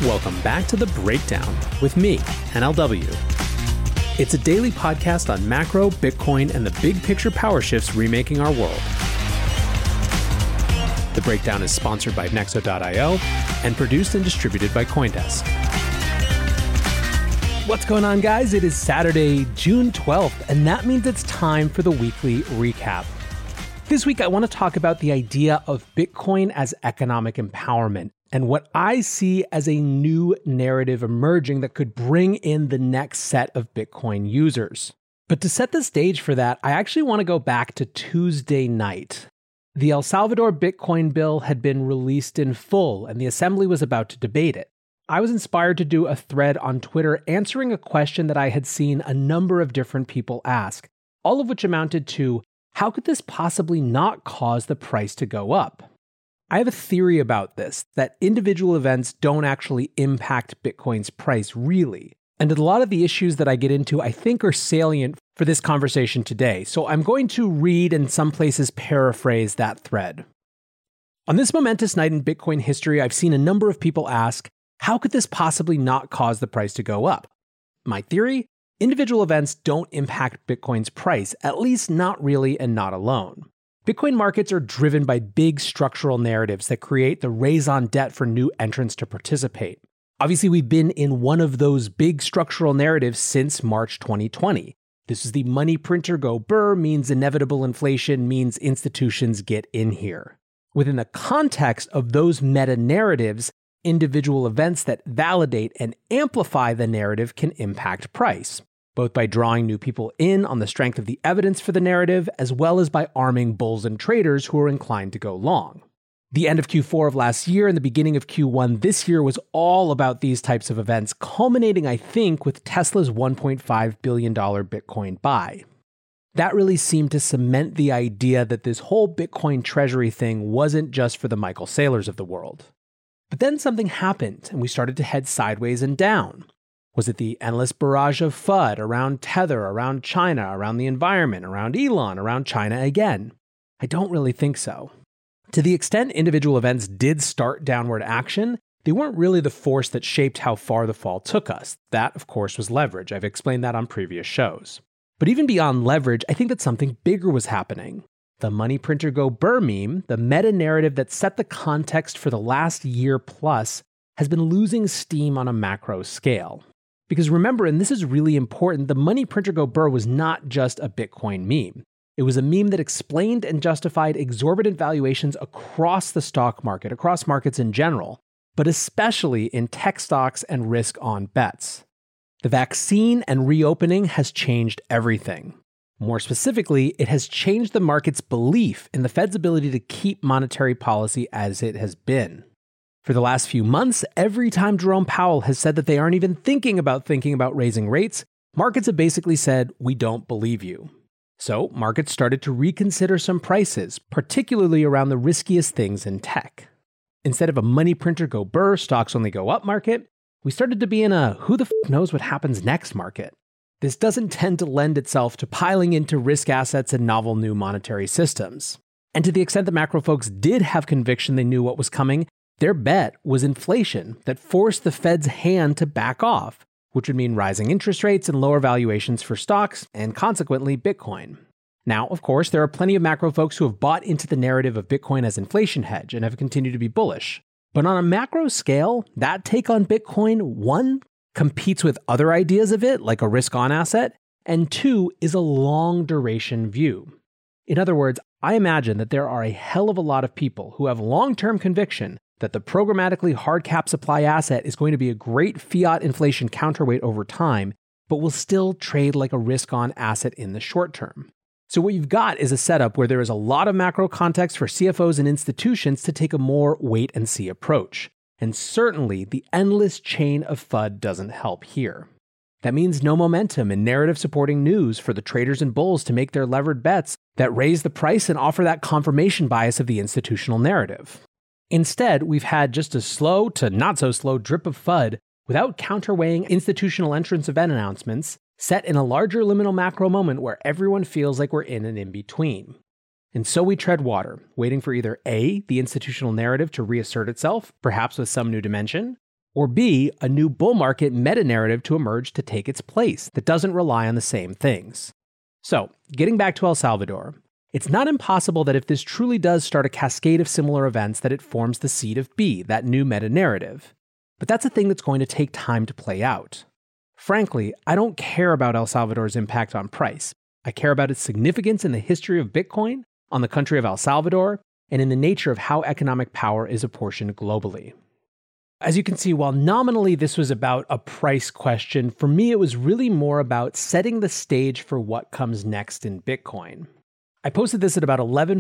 Welcome back to The Breakdown with me, NLW. It's a daily podcast on macro, Bitcoin, and the big picture power shifts remaking our world. The Breakdown is sponsored by Nexo.io and produced and distributed by CoinDesk. What's going on, guys? It is Saturday, June 12th, and that means it's time for the weekly recap. This week, I want to talk about the idea of Bitcoin as economic empowerment and what I see as a new narrative emerging that could bring in the next set of Bitcoin users. But to set the stage for that, I actually want to go back to Tuesday night. The El Salvador Bitcoin bill had been released in full, and the assembly was about to debate it. I was inspired to do a thread on Twitter answering a question that I had seen a number of different people ask, all of which amounted to, how could this possibly not cause the price to go up? I have a theory about this, that individual events don't actually impact Bitcoin's price really. And a lot of the issues that I get into, I think, are salient for this conversation today. So I'm going to read and some places paraphrase that thread. On this momentous night in Bitcoin history, I've seen a number of people ask, how could this possibly not cause the price to go up? My theory? Individual events don't impact Bitcoin's price, at least not really and not alone. Bitcoin markets are driven by big structural narratives that create the raison d'etre for new entrants to participate. Obviously, we've been in one of those big structural narratives since March 2020. This is the money printer go burr means inevitable inflation means institutions get in here. Within the context of those meta-narratives, individual events that validate and amplify the narrative can impact price, both by drawing new people in on the strength of the evidence for the narrative, as well as by arming bulls and traders who are inclined to go long. The end of Q4 of last year and the beginning of Q1 this year was all about these types of events, culminating, I think, with Tesla's $1.5 billion Bitcoin buy. That really seemed to cement the idea that this whole Bitcoin treasury thing wasn't just for the Michael Saylors of the world. But then something happened, and we started to head sideways and down. Was it the endless barrage of FUD around Tether, around China, around the environment, around Elon, around China again? I don't really think so. To the extent individual events did start downward action, they weren't really the force that shaped how far the fall took us. That, of course, was leverage. I've explained that on previous shows. But even beyond leverage, I think that something bigger was happening. The money printer go burr meme, the meta-narrative that set the context for the last year plus, has been losing steam on a macro scale. Because remember, and this is really important, the money printer go burr was not just a Bitcoin meme. It was a meme that explained and justified exorbitant valuations across the stock market, across markets in general, but especially in tech stocks and risk-on bets. The vaccine and reopening has changed everything. More specifically, it has changed the market's belief in the Fed's ability to keep monetary policy as it has been. For the last few months, every time Jerome Powell has said that they aren't even thinking about raising rates, markets have basically said, we don't believe you. So markets started to reconsider some prices, particularly around the riskiest things in tech. Instead of a money printer go burr, stocks only go up market, we started to be in a who the f knows what happens next market. This doesn't tend to lend itself to piling into risk assets and novel new monetary systems. And to the extent that macro folks did have conviction they knew what was coming, their bet was inflation that forced the Fed's hand to back off, which would mean rising interest rates and lower valuations for stocks, and consequently Bitcoin. Now, of course, there are plenty of macro folks who have bought into the narrative of Bitcoin as inflation hedge and have continued to be bullish. But on a macro scale, that take on Bitcoin, one, competes with other ideas of it, like a risk-on asset, and two, is a long-duration view. In other words, I imagine that there are a hell of a lot of people who have long-term conviction that the programmatically hard cap supply asset is going to be a great fiat inflation counterweight over time, but will still trade like a risk-on asset in the short term. So what you've got is a setup where there is a lot of macro context for CFOs and institutions to take a more wait-and-see approach. And certainly, the endless chain of FUD doesn't help here. That means no momentum and narrative-supporting news for the traders and bulls to make their levered bets that raise the price and offer that confirmation bias of the institutional narrative. Instead, we've had just a slow to not-so-slow drip of FUD without counterweighing institutional entrance event announcements set in a larger liminal macro moment where everyone feels like we're in an in-between. And so we tread water, waiting for either A, the institutional narrative to reassert itself, perhaps with some new dimension, Or B, a new bull market meta-narrative to emerge to take its place that doesn't rely on the same things. So, getting back to El Salvador, it's not impossible that if this truly does start a cascade of similar events that it forms the seed of B, that new meta-narrative. But that's a thing that's going to take time to play out. Frankly, I don't care about El Salvador's impact on price. I care about its significance in the history of Bitcoin, on the country of El Salvador, and in the nature of how economic power is apportioned globally. As you can see, while nominally this was about a price question, for me it was really more about setting the stage for what comes next in Bitcoin. I posted this at about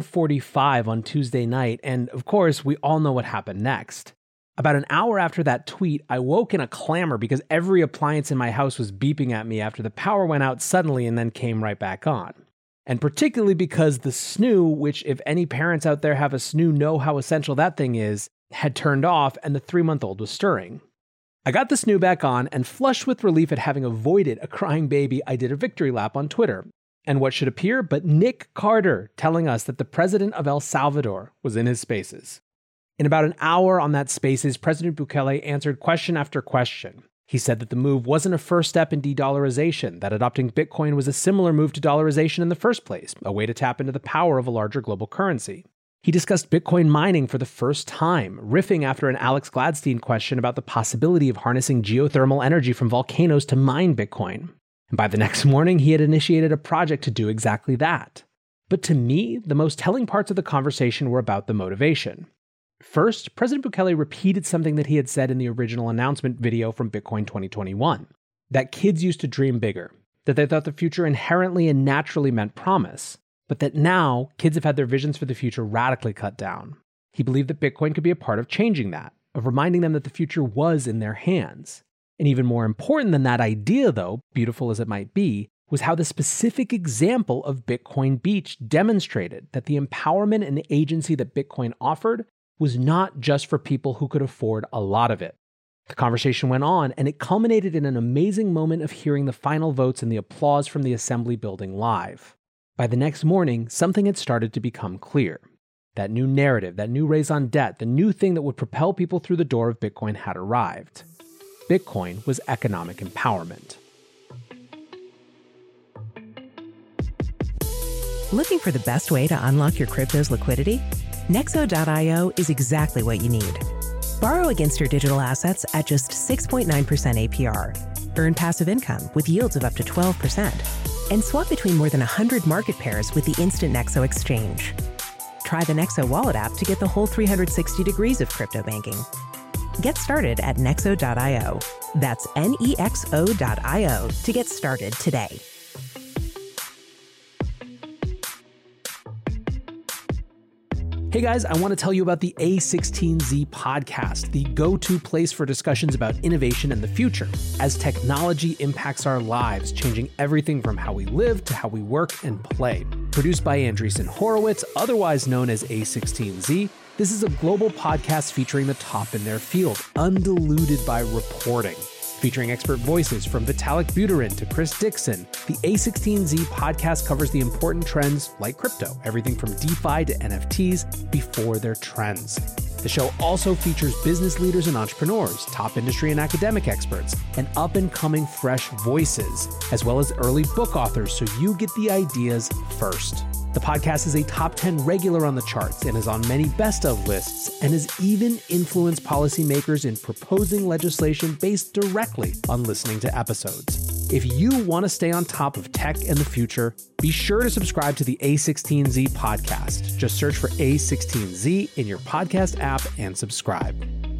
11:45 on Tuesday night, and of course, we all know what happened next. About an hour after that tweet, I woke in a clamor because every appliance in my house was beeping at me after the power went out suddenly and then came right back on. And particularly because the snoo, which if any parents out there have a snoo know how essential that thing is, had turned off and the 3-month-old was stirring. I got the snoo back on and flushed with relief at having avoided a crying baby, I did a victory lap on Twitter. And what should appear but Nick Carter telling us that the president of El Salvador was in his spaces. In about an hour on that Spaces, President Bukele answered question after question. He said that the move wasn't a first step in de-dollarization, that adopting Bitcoin was a similar move to dollarization in the first place, a way to tap into the power of a larger global currency. He discussed Bitcoin mining for the first time, riffing after an Alex Gladstein question about the possibility of harnessing geothermal energy from volcanoes to mine Bitcoin. And by the next morning, he had initiated a project to do exactly that. But to me, the most telling parts of the conversation were about the motivation. First, President Bukele repeated something that he had said in the original announcement video from Bitcoin 2021, that kids used to dream bigger, that they thought the future inherently and naturally meant promise, but that now kids have had their visions for the future radically cut down. He believed that Bitcoin could be a part of changing that, of reminding them that the future was in their hands. And even more important than that idea, though, beautiful as it might be, was how the specific example of Bitcoin Beach demonstrated that the empowerment and agency that Bitcoin offered was not just for people who could afford a lot of it. The conversation went on, and it culminated in an amazing moment of hearing the final votes and the applause from the Assembly building live. By the next morning, something had started to become clear. That new narrative, that new raison d'etre, the new thing that would propel people through the door of Bitcoin had arrived. Bitcoin was economic empowerment. Looking for the best way to unlock your crypto's liquidity? Nexo.io is exactly what you need. Borrow against your digital assets at just 6.9% APR. Earn passive income with yields of up to 12%. And swap between more than 100 market pairs with the Instant Nexo Exchange. Try the Nexo Wallet app to get the whole 360 degrees of crypto banking. Get started at Nexo.io. That's Nexo.io to get started today. Hey guys, I want to tell you about the A16Z podcast, the go-to place for discussions about innovation and the future, as technology impacts our lives, changing everything from how we live to how we work and play. Produced by Andreessen Horowitz, otherwise known as A16Z, this is a global podcast featuring the top in their field, undiluted by reporting. Featuring expert voices from Vitalik Buterin to Chris Dixon, the A16Z podcast covers the important trends like crypto, everything from DeFi to NFTs before they're trends. The show also features business leaders and entrepreneurs, top industry and academic experts, and up-and-coming fresh voices, as well as early book authors so you get the ideas first. The podcast is a top 10 regular on the charts and is on many best of lists and has even influenced policymakers in proposing legislation based directly on listening to episodes. If you want to stay on top of tech and the future, be sure to subscribe to the A16Z podcast. Just search for A16Z in your podcast app and subscribe.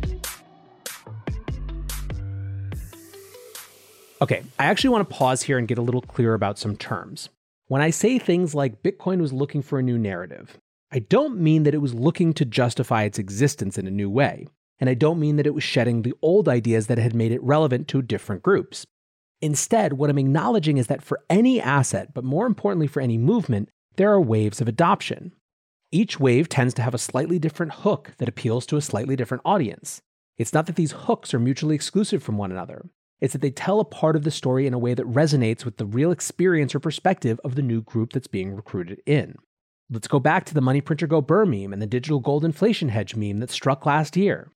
Okay, I actually want to pause here and get a little clearer about some terms. When I say things like Bitcoin was looking for a new narrative, I don't mean that it was looking to justify its existence in a new way, and I don't mean that it was shedding the old ideas that had made it relevant to different groups. Instead, what I'm acknowledging is that for any asset, but more importantly for any movement, there are waves of adoption. Each wave tends to have a slightly different hook that appeals to a slightly different audience. It's not that these hooks are mutually exclusive from one another. It's that they tell a part of the story in a way that resonates with the real experience or perspective of the new group that's being recruited in. Let's go back to the money printer go burr meme and the digital gold inflation hedge meme that struck last year.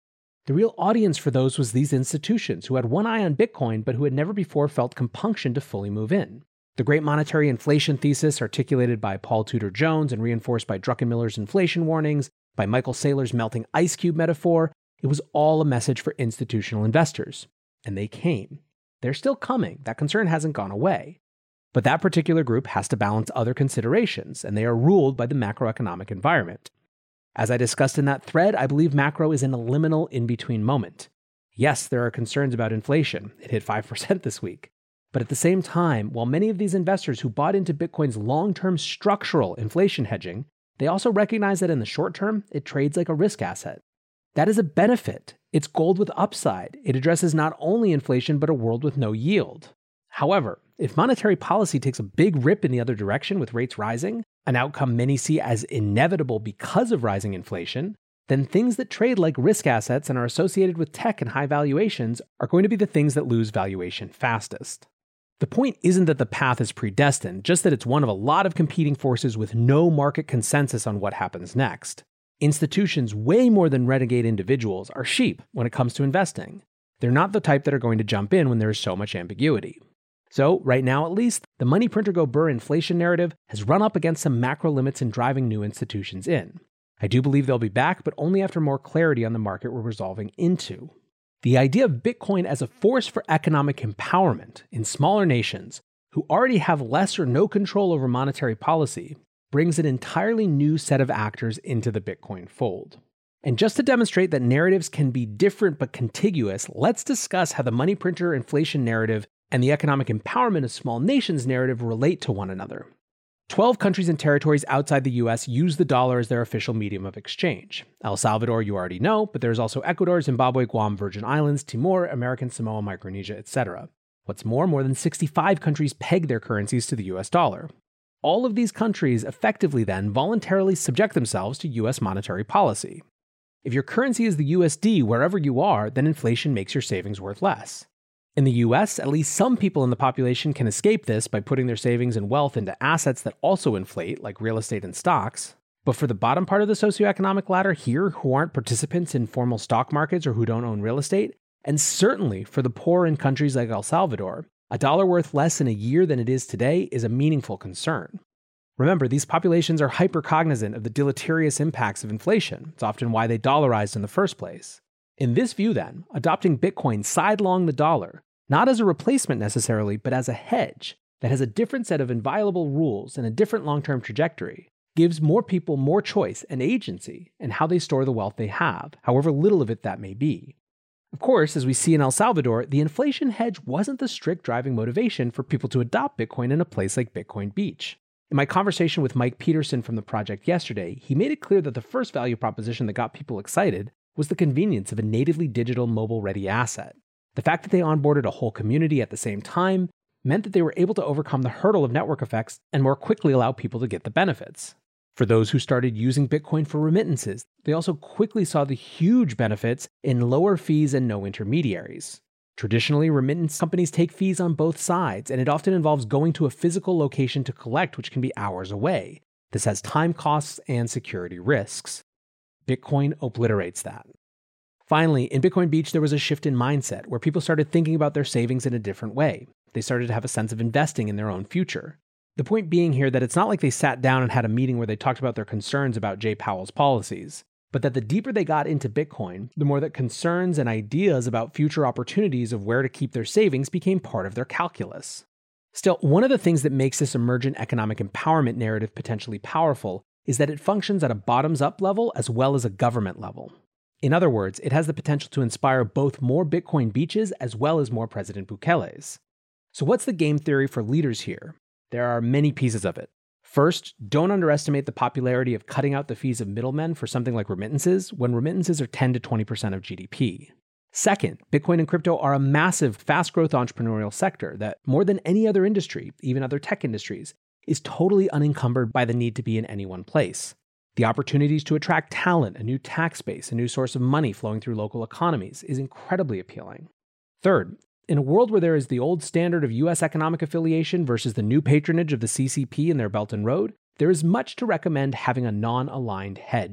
The real audience for those was these institutions who had one eye on Bitcoin but who had never before felt compunction to fully move in. The great monetary inflation thesis articulated by Paul Tudor Jones and reinforced by Druckenmiller's inflation warnings, by Michael Saylor's melting ice cube metaphor, it was all a message for institutional investors. And they came. They're still coming. That concern hasn't gone away. But that particular group has to balance other considerations, and they are ruled by the macroeconomic environment. As I discussed in that thread, I believe macro is in a liminal in-between moment. Yes, there are concerns about inflation. It hit 5% this week. But at the same time, while many of these investors who bought into Bitcoin's long-term structural inflation hedging, they also recognize that in the short term, it trades like a risk asset. That is a benefit. It's gold with upside. It addresses not only inflation, but a world with no yield. However, if monetary policy takes a big rip in the other direction with rates rising, an outcome many see as inevitable because of rising inflation, then things that trade like risk assets and are associated with tech and high valuations are going to be the things that lose valuation fastest. The point isn't that the path is predestined, just that it's one of a lot of competing forces with no market consensus on what happens next. Institutions, way more than renegade individuals, are sheep when it comes to investing. They're not the type that are going to jump in when there is so much ambiguity. So, right now at least, the money printer go burr inflation narrative has run up against some macro limits in driving new institutions in. I do believe they'll be back, but only after more clarity on the market we're resolving into. The idea of Bitcoin as a force for economic empowerment in smaller nations who already have less or no control over monetary policy brings an entirely new set of actors into the Bitcoin fold. And just to demonstrate that narratives can be different but contiguous, let's discuss how the money printer inflation narrative and the economic empowerment of small nations narrative relate to one another. 12 countries and territories outside the US use the dollar as their official medium of exchange. El Salvador you already know, but there's also Ecuador, Zimbabwe, Guam, Virgin Islands, Timor, American Samoa, Micronesia, etc. What's more than 65 countries peg their currencies to the US dollar. All of these countries effectively then voluntarily subject themselves to US monetary policy. If your currency is the USD wherever you are, then inflation makes your savings worth less. In the US, at least some people in the population can escape this by putting their savings and wealth into assets that also inflate, like real estate and stocks. But for the bottom part of the socioeconomic ladder here, who aren't participants in formal stock markets or who don't own real estate, and certainly for the poor in countries like El Salvador, a dollar worth less in a year than it is today is a meaningful concern. Remember, these populations are hyper-cognizant of the deleterious impacts of inflation. It's often why they dollarized in the first place. In this view, then, adopting Bitcoin sidelong the dollar, not as a replacement necessarily, but as a hedge that has a different set of inviolable rules and a different long-term trajectory, gives more people more choice and agency in how they store the wealth they have, however little of it that may be. Of course, as we see in El Salvador, the inflation hedge wasn't the strict driving motivation for people to adopt Bitcoin in a place like Bitcoin Beach. In my conversation with Mike Peterson from the project yesterday, he made it clear that the first value proposition that got people excited was the convenience of a natively digital mobile-ready asset. The fact that they onboarded a whole community at the same time meant that they were able to overcome the hurdle of network effects and more quickly allow people to get the benefits. For those who started using Bitcoin for remittances, they also quickly saw the huge benefits in lower fees and no intermediaries. Traditionally, remittance companies take fees on both sides, and it often involves going to a physical location to collect, which can be hours away. This has time costs and security risks. Bitcoin obliterates that. Finally, in Bitcoin Beach, there was a shift in mindset where people started thinking about their savings in a different way. They started to have a sense of investing in their own future. The point being here that it's not like they sat down and had a meeting where they talked about their concerns about Jay Powell's policies, but that the deeper they got into Bitcoin, the more that concerns and ideas about future opportunities of where to keep their savings became part of their calculus. Still, one of the things that makes this emergent economic empowerment narrative potentially powerful is that it functions at a bottoms-up level as well as a government level. In other words, it has the potential to inspire both more Bitcoin beaches as well as more President Bukeles. So what's the game theory for leaders here? There are many pieces of it. First, don't underestimate the popularity of cutting out the fees of middlemen for something like remittances, when remittances are 10 to 20% of GDP. Second, Bitcoin and crypto are a massive, fast-growth entrepreneurial sector that, more than any other industry, even other tech industries, is totally unencumbered by the need to be in any one place. The opportunities to attract talent, a new tax base, a new source of money flowing through local economies is incredibly appealing. Third, in a world where there is the old standard of US economic affiliation versus the new patronage of the CCP and their Belt and Road, there is much to recommend having a non-aligned hedge.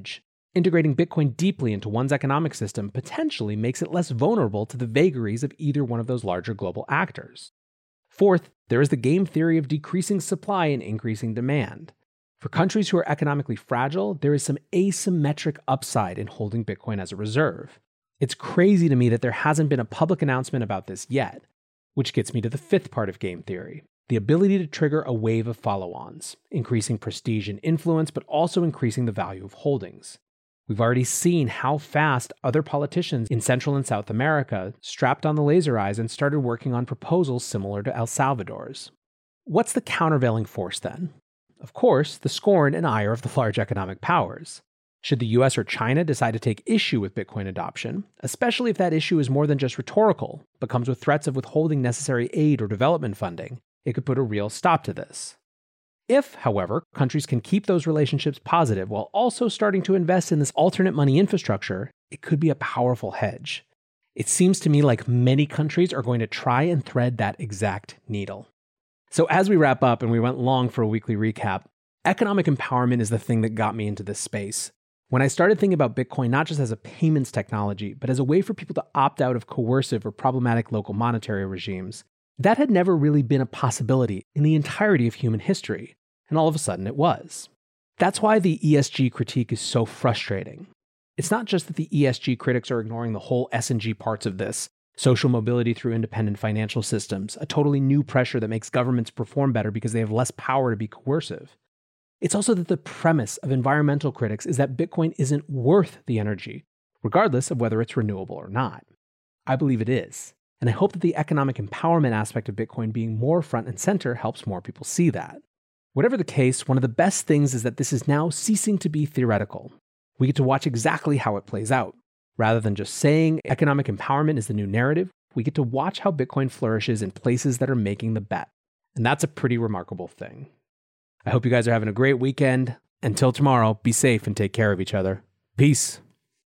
Integrating Bitcoin deeply into one's economic system potentially makes it less vulnerable to the vagaries of either one of those larger global actors. Fourth, there is the game theory of decreasing supply and increasing demand. For countries who are economically fragile, there is some asymmetric upside in holding Bitcoin as a reserve. It's crazy to me that there hasn't been a public announcement about this yet, which gets me to the fifth part of game theory, the ability to trigger a wave of follow-ons, increasing prestige and influence, but also increasing the value of holdings. We've already seen how fast other politicians in Central and South America strapped on the laser eyes and started working on proposals similar to El Salvador's. What's the countervailing force then? Of course, the scorn and ire of the large economic powers. Should the US or China decide to take issue with Bitcoin adoption, especially if that issue is more than just rhetorical, but comes with threats of withholding necessary aid or development funding, it could put a real stop to this. If, however, countries can keep those relationships positive while also starting to invest in this alternate money infrastructure, it could be a powerful hedge. It seems to me like many countries are going to try and thread that exact needle. So as we wrap up, and we went long for a weekly recap, economic empowerment is the thing that got me into this space. When I started thinking about Bitcoin not just as a payments technology, but as a way for people to opt out of coercive or problematic local monetary regimes, that had never really been a possibility in the entirety of human history. And all of a sudden it was. That's why the ESG critique is so frustrating. It's not just that the ESG critics are ignoring the whole S&G parts of this, social mobility through independent financial systems, a totally new pressure that makes governments perform better because they have less power to be coercive. It's also that the premise of environmental critics is that Bitcoin isn't worth the energy, regardless of whether it's renewable or not. I believe it is, and I hope that the economic empowerment aspect of Bitcoin being more front and center helps more people see that. Whatever the case, one of the best things is that this is now ceasing to be theoretical. We get to watch exactly how it plays out. Rather than just saying economic empowerment is the new narrative, we get to watch how Bitcoin flourishes in places that are making the bet. And that's a pretty remarkable thing. I hope you guys are having a great weekend. Until tomorrow, be safe and take care of each other. Peace.